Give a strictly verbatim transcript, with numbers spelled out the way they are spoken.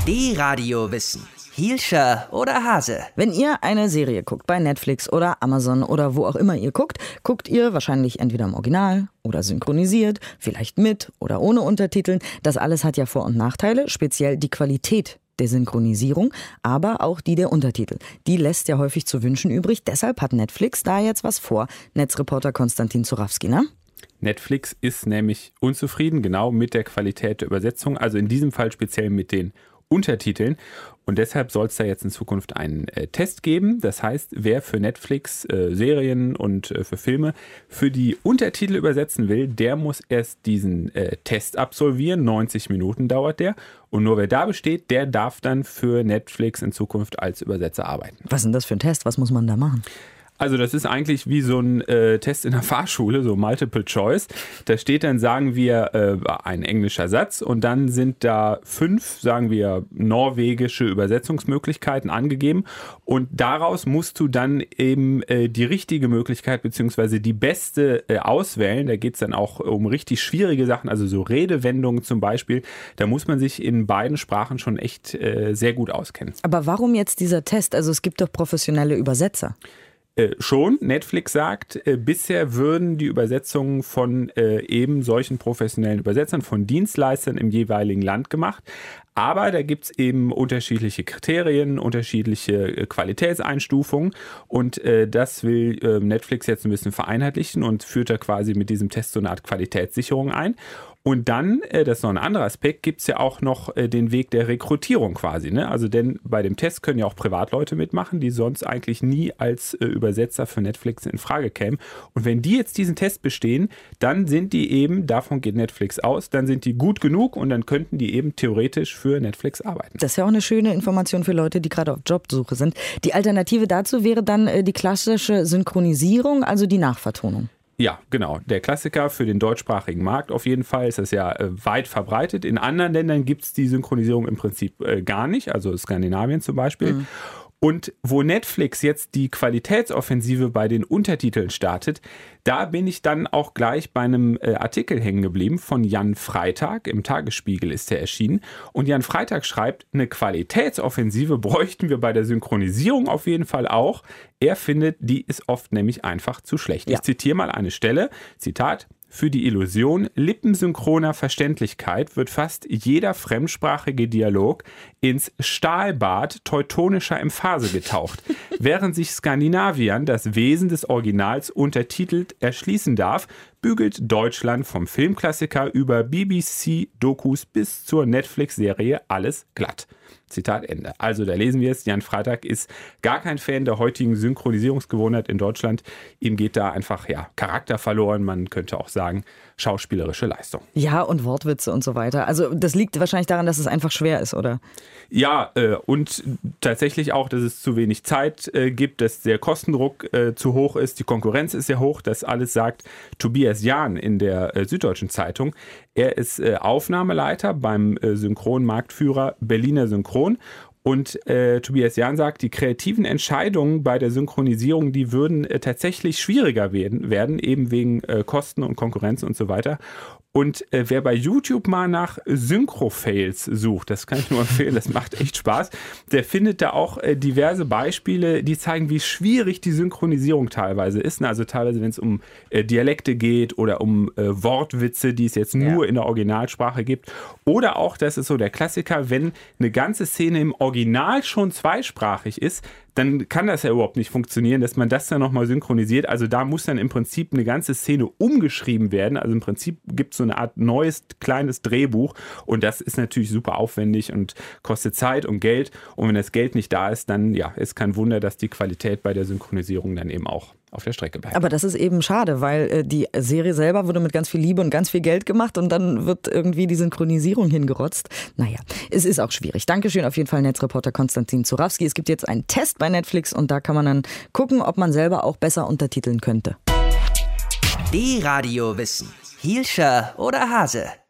D-Radio Wissen. Hielscher oder Hase? Wenn ihr eine Serie guckt, bei Netflix oder Amazon oder wo auch immer ihr guckt, guckt ihr wahrscheinlich entweder im Original oder synchronisiert, vielleicht mit oder ohne Untertiteln. Das alles hat ja Vor- und Nachteile, speziell die Qualität der Synchronisierung, aber auch die der Untertitel. Die lässt ja häufig zu wünschen übrig. Deshalb hat Netflix da jetzt was vor. Netzreporter Konstantin Zurawski, ne? Netflix ist nämlich unzufrieden, genau mit der Qualität der Übersetzung, also in diesem Fall speziell mit den Untertiteln. Und deshalb soll es da jetzt in Zukunft einen äh, Test geben. Das heißt, wer für Netflix äh, Serien und äh, für Filme für die Untertitel übersetzen will, der muss erst diesen äh, Test absolvieren. neunzig Minuten dauert der. Und nur wer da besteht, der darf dann für Netflix in Zukunft als Übersetzer arbeiten. Was ist denn das für ein Test? Was muss man da machen? Also das ist eigentlich wie so ein äh, Test in der Fahrschule, so Multiple Choice. Da steht dann, sagen wir, äh, ein englischer Satz und dann sind da fünf, sagen wir, norwegische Übersetzungsmöglichkeiten angegeben und daraus musst du dann eben äh, die richtige Möglichkeit beziehungsweise die beste äh, auswählen. Da geht es dann auch um richtig schwierige Sachen, also so Redewendungen zum Beispiel. Da muss man sich in beiden Sprachen schon echt äh, sehr gut auskennen. Aber warum jetzt dieser Test? Also es gibt doch professionelle Übersetzer. Äh, schon. Netflix sagt, äh, bisher würden die Übersetzungen von äh, eben solchen professionellen Übersetzern, von Dienstleistern im jeweiligen Land gemacht. Aber da gibt es eben unterschiedliche Kriterien, unterschiedliche äh, Qualitätseinstufungen und äh, das will äh, Netflix jetzt ein bisschen vereinheitlichen und führt da quasi mit diesem Test so eine Art Qualitätssicherung ein. Und dann, äh, das ist noch ein anderer Aspekt, gibt es ja auch noch äh, den Weg der Rekrutierung quasi. Ne? Also denn bei dem Test können ja auch Privatleute mitmachen, die sonst eigentlich nie als äh, Übersetzer für Netflix in Frage kämen. Und wenn die jetzt diesen Test bestehen, dann sind die eben, davon geht Netflix aus, dann sind die gut genug und dann könnten die eben theoretisch für Netflix arbeiten. Das ist ja auch eine schöne Information für Leute, die gerade auf Jobsuche sind. Die Alternative dazu wäre dann äh, die klassische Synchronisierung, also die Nachvertonung. Ja, genau. Der Klassiker für den deutschsprachigen Markt auf jeden Fall ist das ja äh, weit verbreitet. In anderen Ländern gibt es die Synchronisierung im Prinzip äh, gar nicht, also Skandinavien zum Beispiel. Mhm. Und wo Netflix jetzt die Qualitätsoffensive bei den Untertiteln startet, da bin ich dann auch gleich bei einem äh, Artikel hängen geblieben von Jan Freitag. Im Tagesspiegel ist der erschienen. Und Jan Freitag schreibt, eine Qualitätsoffensive bräuchten wir bei der Synchronisierung auf jeden Fall auch. Er findet, die ist oft nämlich einfach zu schlecht. Ja. Ich zitiere mal eine Stelle, Zitat: Für die Illusion lippensynchroner Verständlichkeit wird fast jeder fremdsprachige Dialog ins Stahlbad teutonischer Emphase getaucht, während sich Skandinaviern das Wesen des Originals untertitelt erschließen darf, bügelt Deutschland vom Filmklassiker über B B C-Dokus bis zur Netflix-Serie alles glatt. Zitat Ende. Also da lesen wir es, Jan Freitag ist gar kein Fan der heutigen Synchronisierungsgewohnheit in Deutschland. Ihm geht da einfach ja, Charakter verloren, man könnte auch sagen, schauspielerische Leistung. Ja, und Wortwitze und so weiter. Also das liegt wahrscheinlich daran, dass es einfach schwer ist, oder? Ja, äh, und tatsächlich auch, dass es zu wenig Zeit äh, gibt, dass der Kostendruck äh, zu hoch ist, die Konkurrenz ist sehr hoch, das alles sagt Tobias Jahn in der äh, Süddeutschen Zeitung. Er ist äh, Aufnahmeleiter beim äh, Synchronmarktführer Berliner Synchron. Und äh, Tobias Jahn sagt, die kreativen Entscheidungen bei der Synchronisierung, die würden äh, tatsächlich schwieriger werden, werden eben wegen äh, Kosten und Konkurrenz und so weiter. Und äh, wer bei YouTube mal nach Synchro-Fails sucht, das kann ich nur empfehlen, das macht echt Spaß, der findet da auch äh, diverse Beispiele, die zeigen, wie schwierig die Synchronisierung teilweise ist. Also teilweise, wenn es um äh, Dialekte geht oder um äh, Wortwitze, die es jetzt nur ja. in der Originalsprache gibt. Oder auch, das ist so der Klassiker, wenn eine ganze Szene im Original schon zweisprachig ist, dann kann das ja überhaupt nicht funktionieren, dass man das dann nochmal synchronisiert. Also da muss dann im Prinzip eine ganze Szene umgeschrieben werden. Also im Prinzip gibt es so eine Art neues, kleines Drehbuch und das ist natürlich super aufwendig und kostet Zeit und Geld. Und wenn das Geld nicht da ist, dann ja, ist kein Wunder, dass die Qualität bei der Synchronisierung dann eben auch auf der Strecke bleibt. Aber das ist eben schade, weil äh, die Serie selber wurde mit ganz viel Liebe und ganz viel Geld gemacht und dann wird irgendwie die Synchronisierung hingerotzt. Naja, es ist auch schwierig. Dankeschön auf jeden Fall, Netzreporter Konstantin Zurawski. Es gibt jetzt einen Test bei Netflix und da kann man dann gucken, ob man selber auch besser untertiteln könnte. D-Radio Wissen. Hielscher oder Hase?